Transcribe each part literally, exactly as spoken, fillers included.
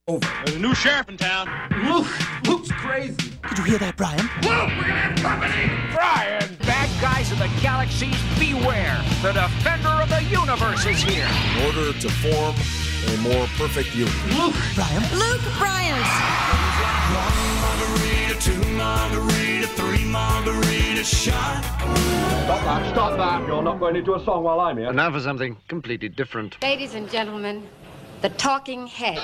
Over. There's a new sheriff in town. Luke! Luke's crazy. Did you hear that, Brian? Luke, we're gonna have company! Brian! Bad guys of the galaxies, beware! The defender of the universe is here! In order to form a more perfect union. Luke! Brian? Luke Bryant! One margarita, two margarita, three margarita shot. Stop that, stop that. You're not going into a song while I'm here. And now for something completely different. Ladies and gentlemen, the Talking Heads.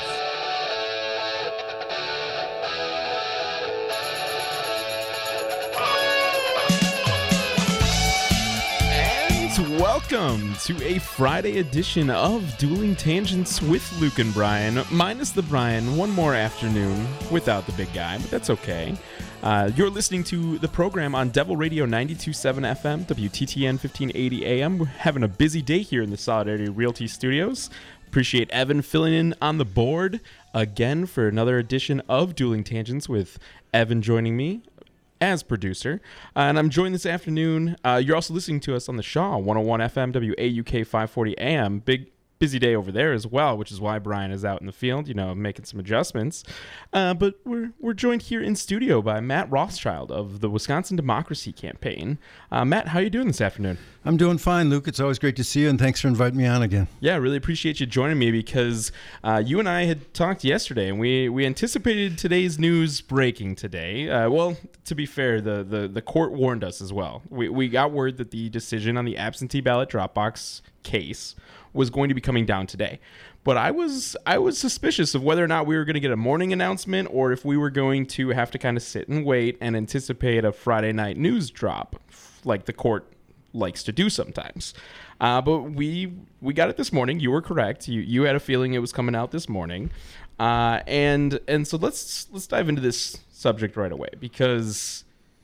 Welcome to a Friday edition of Dueling Tangents with Luke and Brian, minus the Brian, one more afternoon without the big guy, but that's okay. Uh, you're listening to the program on Devil Radio ninety-two point seven F M, W T T N fifteen eighty A M. We're having a busy day here in the Solidarity Realty Studios. Appreciate Evan filling in on the board again for another edition of Dueling Tangents with Evan joining me as producer, uh, and I'm joined this afternoon. Uh, you're also listening to us on the Shaw one oh one F M, W A U K five forty A M. Big busy day over there as well, which is why Brian is out in the field, you know, making some adjustments. Uh, but we're we're joined here in studio by Matt Rothschild of the Wisconsin Democracy Campaign. Uh, Matt, how are you doing this afternoon? I'm doing fine, Luke. It's always great to see you, and thanks for inviting me on again. Yeah, I really appreciate you joining me because uh, you and I had talked yesterday, and we, we anticipated today's news breaking today. Uh, well, to be fair, the, the, the court warned us as well. We, we got word that the decision on the absentee ballot Dropbox case was going to be coming down today. But I was I was suspicious of whether or not we were going to get a morning announcement or if we were going to have to kind of sit and wait and anticipate a Friday night news drop like the court likes to do sometimes. Uh, but we we got it this morning. You were correct. You you had a feeling it was coming out this morning. Uh, and and so let's let's dive into this subject right away, because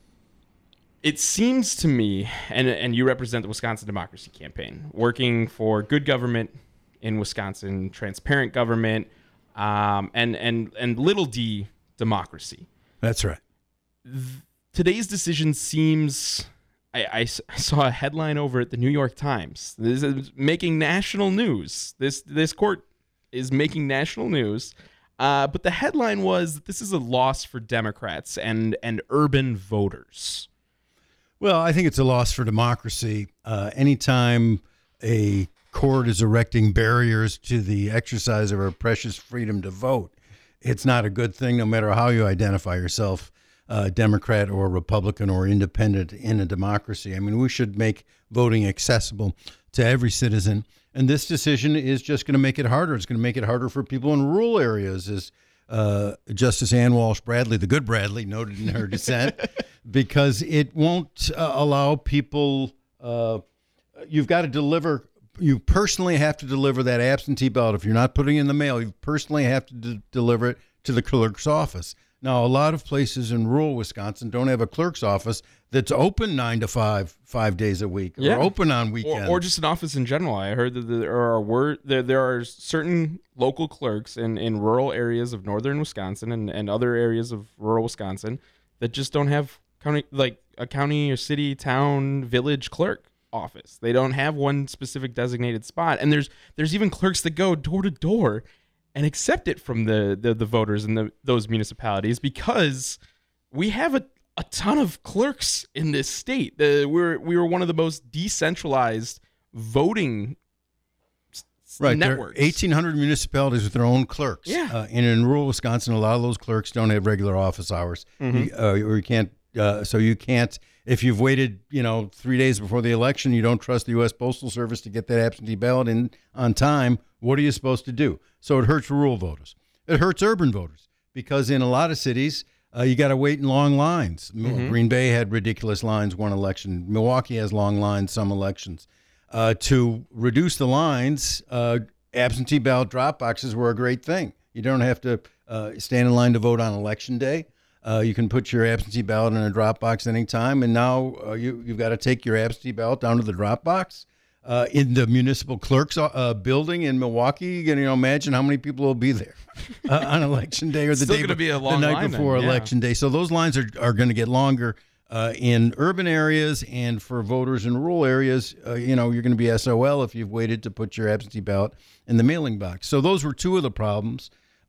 it seems to me, and and you represent the Wisconsin Democracy Campaign, working for good government in Wisconsin, transparent government, um, and and and little d democracy. That's right. Today's decision seems. I, I saw a headline over at the New York Times. This is making national news. This this court is making national news. Uh, but the headline was that this is a loss for Democrats and and urban voters. Well, I think it's a loss for democracy. Uh, anytime a court is erecting barriers to the exercise of our precious freedom to vote, it's not a good thing, no matter how you identify yourself, uh, Democrat or Republican or independent in a democracy. I mean, we should make voting accessible to every citizen. And this decision is just going to make it harder. It's going to make it harder for people in rural areas, as uh, Justice Ann Walsh Bradley, the good Bradley, noted in her dissent, because it won't uh, allow people, uh, you've got to deliver, you personally have to deliver that absentee ballot. If you're not putting it in the mail, you personally have to d- deliver it to the clerk's office. Now, a lot of places in rural Wisconsin don't have a clerk's office that's open nine to five, five days a week, or yeah. open on weekends, or, or just an office in general. I heard that there are word there there are certain local clerks in, in rural areas of northern Wisconsin and, and other areas of rural Wisconsin that just don't have county like a county or city, town, village clerk office. They don't have one specific designated spot, and there's there's even clerks that go door to door and accept it from the, the, the voters in the, those municipalities, because we have a, a ton of clerks in this state. The, we're, we were one of the most decentralized voting right, networks. There are eighteen hundred municipalities with their own clerks. Yeah. Uh, and in rural Wisconsin, a lot of those clerks don't have regular office hours. Mm-hmm. You, uh, or you can't, uh, so you can't, if you've waited, you know, three days before the election, you don't trust the U S Postal Service to get that absentee ballot in on time, what are you supposed to do? So it hurts rural voters. It hurts urban voters, because in a lot of cities, uh, you got to wait in long lines. Mm-hmm. Green Bay had ridiculous lines one election. Milwaukee has long lines some elections. Uh, to reduce the lines, uh, absentee ballot drop boxes were a great thing. You don't have to uh, stand in line to vote on election day. Uh, you can put your absentee ballot in a drop box anytime, and now uh, you, you've got to take your absentee ballot down to the drop box. Uh, in the municipal clerk's uh, building in Milwaukee, you know, imagine how many people will be there uh, on election day or the Still day gonna be a long the night line before then, yeah. election day. So those lines are, are going to get longer uh, in urban areas, and for voters in rural areas, uh, you know, you're going to be S O L if you've waited to put your absentee ballot in the mailing box. So those were two of the problems.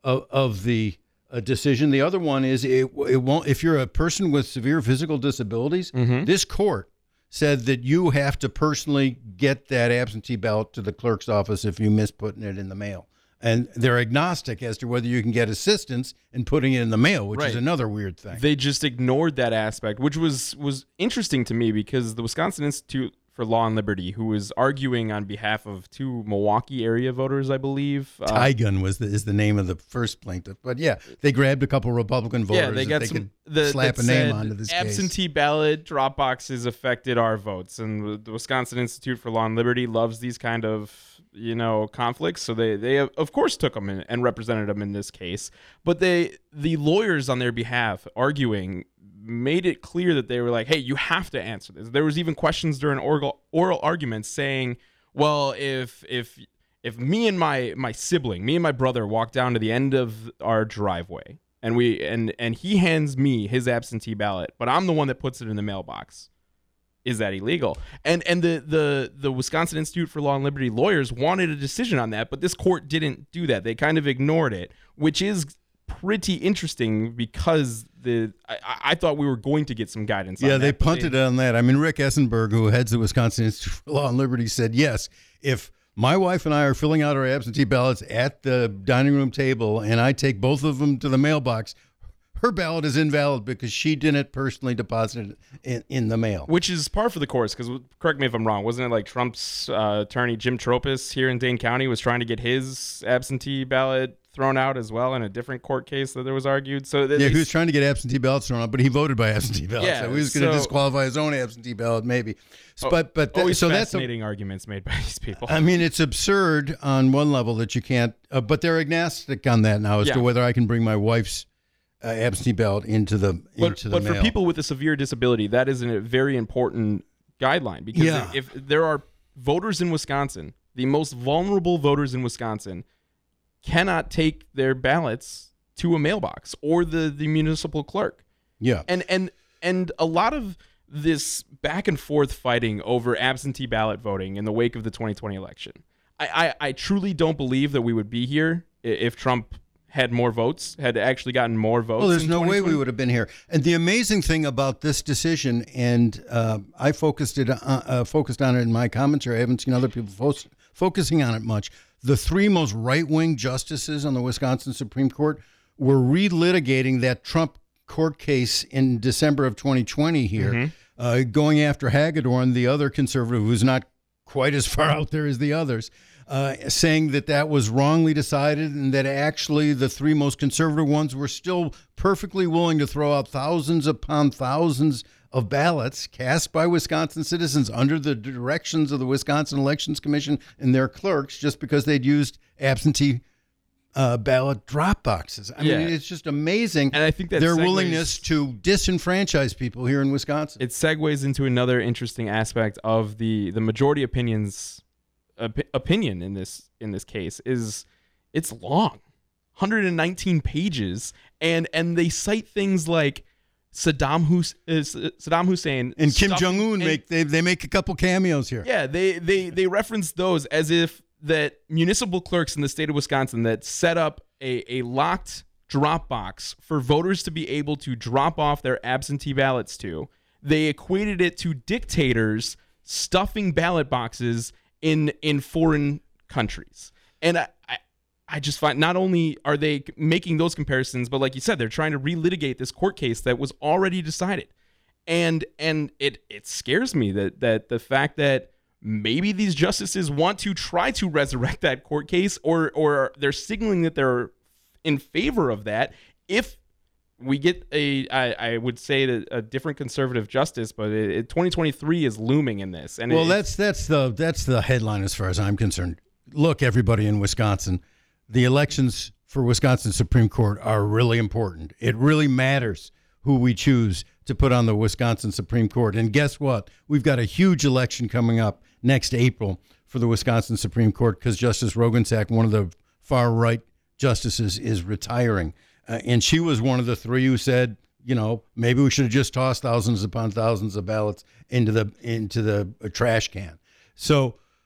of, of the uh, decision. The other one is it, it won't. If you're a person with severe physical disabilities, Mm-hmm. this court said that you have to personally get that absentee ballot to the clerk's office if you miss putting it in the mail. And they're agnostic as to whether you can get assistance in putting it in the mail, which Right. is another weird thing. They just ignored that aspect, which was was interesting to me because the Wisconsin Institute for Law and Liberty, who was arguing on behalf of two Milwaukee area voters, I believe. Uh, Tygun was the, is the name of the first plaintiff. But yeah, they grabbed a couple Republican voters yeah, they got that some could the, slap that a name said onto this absentee case. ballot drop boxes affected our votes, and the Wisconsin Institute for Law and Liberty loves these kind of you know conflicts, so they they of course took them in, and represented them in this case. But they the lawyers on their behalf arguing made it clear that they were like, hey, you have to answer this. There was even questions during oral oral arguments saying, well, if if if me and my my sibling, me and my brother walk down to the end of our driveway and we and and he hands me his absentee ballot, but I'm the one that puts it in the mailbox, is that illegal? And and the the the Wisconsin Institute for Law and Liberty lawyers wanted a decision on that, but this court didn't do that. They kind of ignored it, which is pretty interesting because the I, I thought we were going to get some guidance on Yeah, that. they but punted on that. I mean, Rick Essenberg, who heads the Wisconsin Institute for Law and Liberty, said, yes, if my wife and I are filling out our absentee ballots at the dining room table and I take both of them to the mailbox, her ballot is invalid because she didn't personally deposit it in, in the mail. Which is par for the course, because correct me if I'm wrong, wasn't it like Trump's uh, attorney Jim Tropis here in Dane County was trying to get his absentee ballot thrown out as well in a different court case that there was argued? So Yeah, he was trying to get absentee ballots thrown out, but he voted by absentee ballot. Yeah, so he was going to so- disqualify his own absentee ballot, maybe. So, Oh, but but that, always so that's a, fascinating arguments made by these people. I mean, it's absurd on one level that you can't, uh, but they're agnostic on that now as Yeah. to whether I can bring my wife's uh, absentee ballot into the But, into the but mail. for people with a severe disability, that is a very important guideline because Yeah. if, if there are voters in Wisconsin, the most vulnerable voters in Wisconsin cannot take their ballots to a mailbox or the, the municipal clerk. yeah, And and and a lot of this back and forth fighting over absentee ballot voting in the wake of the twenty twenty election. I, I, I truly don't believe that we would be here i- if Trump had more votes, had actually gotten more votes. well, there's in no way twenty twenty. we would have been here. And the amazing thing about this decision, and uh, I focused it uh, uh, focused on it in my commentary. I haven't seen other people fo- focusing on it much. The three most right-wing justices on the Wisconsin Supreme Court were relitigating that Trump court case in December of twenty twenty here, Mm-hmm. uh, going after Hagedorn, the other conservative who's not quite as far out there as the others, uh, saying that that was wrongly decided and that actually the three most conservative ones were still perfectly willing to throw out thousands upon thousands of ballots cast by Wisconsin citizens under the directions of the Wisconsin Elections Commission and their clerks just because they'd used absentee uh, ballot drop boxes. I Yeah. mean, it's just amazing. And I think that their segues- willingness to disenfranchise people here in Wisconsin. It segues into another interesting aspect of the the majority opinions op- opinion in this in this case is it's long, one hundred nineteen pages, and and they cite things like Saddam Hus- uh, Saddam Hussein and Kim stuff- Jong Un and- make they they make a couple cameos here. Yeah, they they they reference those as if that municipal clerks in the state of Wisconsin that set up a, a locked drop box for voters to be able to drop off their absentee ballots to. They equated it to dictators stuffing ballot boxes in in foreign countries. And I, I I just find not only are they making those comparisons, but like you said, they're trying to relitigate this court case that was already decided. And and it it scares me that that the fact that maybe these justices want to try to resurrect that court case, or or they're signaling that they're in favor of that if we get a, I, I would say that a different conservative justice, but it, it, twenty twenty-three is looming in this. And Well, it, that's that's the that's the headline as far as I'm concerned. Look, everybody in Wisconsin, the elections for Wisconsin Supreme Court are really important. It really matters who we choose to put on the Wisconsin Supreme Court. And guess what? We've got a huge election coming up next April for the Wisconsin Supreme Court because Justice Rogensack, one of the far right justices, is retiring. Uh, and she was one of the three who said, you know, maybe we should have just tossed thousands upon thousands of ballots into the into the uh, trash can. So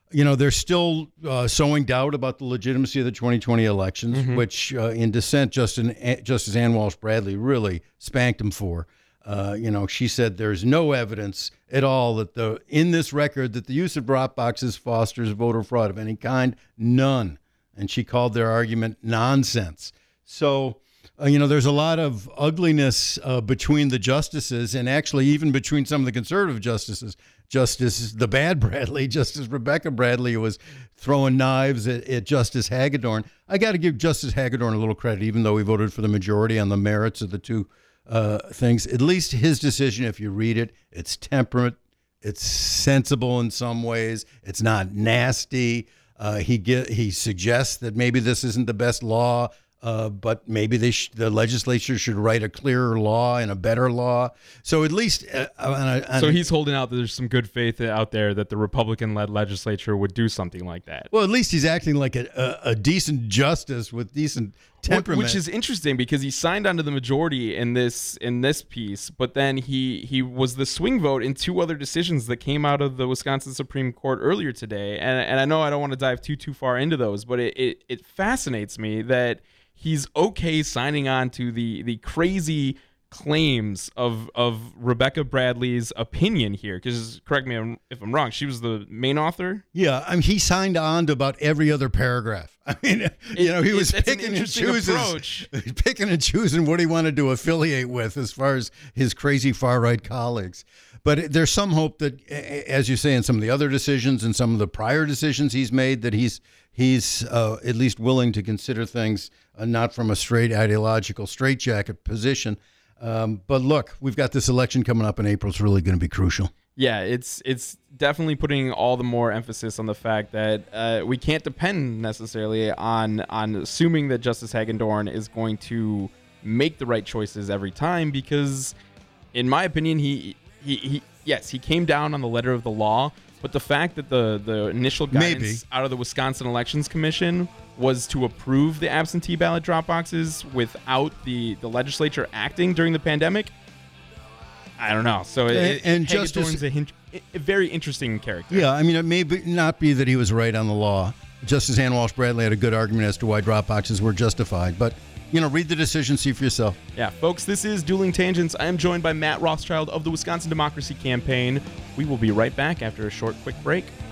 you know, they're still uh, sowing doubt about the legitimacy of the twenty twenty elections, Mm-hmm. which uh, in dissent, Justin, Justice Ann Walsh Bradley really spanked him for. Uh, you know, she said there's no evidence at all that the in this record that the use of drop boxes fosters voter fraud of any kind. None. And she called their argument nonsense. So, uh, you know, there's a lot of ugliness uh, between the justices, and actually even between some of the conservative justices. Justice the bad Bradley, Justice Rebecca Bradley, who was throwing knives at, at Justice Hagedorn. I got to give Justice Hagedorn a little credit, even though he voted for the majority on the merits of the two uh, things. At least his decision, if you read it, it's temperate, it's sensible in some ways, it's not nasty. Uh, he get, he suggests that maybe this isn't the best law. Uh, but maybe they sh- the legislature should write a clearer law and a better law. So at least, uh, on a, on So a, he's holding out that there's some good faith out there that the Republican-led legislature would do something like that. well, at least he's acting like a, a, a decent justice with decent temperament. Which is interesting because he signed onto the majority in this in this piece, but then he he was the swing vote in two other decisions that came out of the Wisconsin Supreme Court earlier today. And and I know I don't want to dive too too far into those, but it it, it fascinates me that he's okay signing on to the the crazy claims of of Rebecca Bradley's opinion here. Because correct me if I'm wrong, she was the main author. Yeah, I mean, he signed on to about every other paragraph. I mean, you know, he was It- it's an picking and interesting choosing, approach. picking and choosing what he wanted to affiliate with as far as his crazy far right colleagues. But there's some hope that, as you say, in some of the other decisions and some of the prior decisions he's made, that he's he's uh, at least willing to consider things uh, not from a straight ideological straitjacket position. Um, but look, we've got this election coming up in April. It's really going to be crucial. Yeah, it's it's definitely putting all the more emphasis on the fact that uh, we can't depend necessarily on on assuming that Justice Hagedorn is going to make the right choices every time, because, in my opinion, he he, he yes he came down on the letter of the law, but the fact that the the initial guidance Maybe. out of the Wisconsin Elections Commission was to approve the absentee ballot drop boxes without the the legislature acting during the pandemic. I don't know. So And- it, and Hagedorn's Justice- a, hin- a very interesting character. Yeah, I mean, it may be not be that he was right on the law. Justice Ann Walsh Bradley had a good argument as to why drop boxes were justified. But, you know, read the decision, see for yourself. Yeah, folks, this is Dueling Tangents. I am joined by Matt Rothschild of the Wisconsin Democracy Campaign. We will be right back after a short, quick break.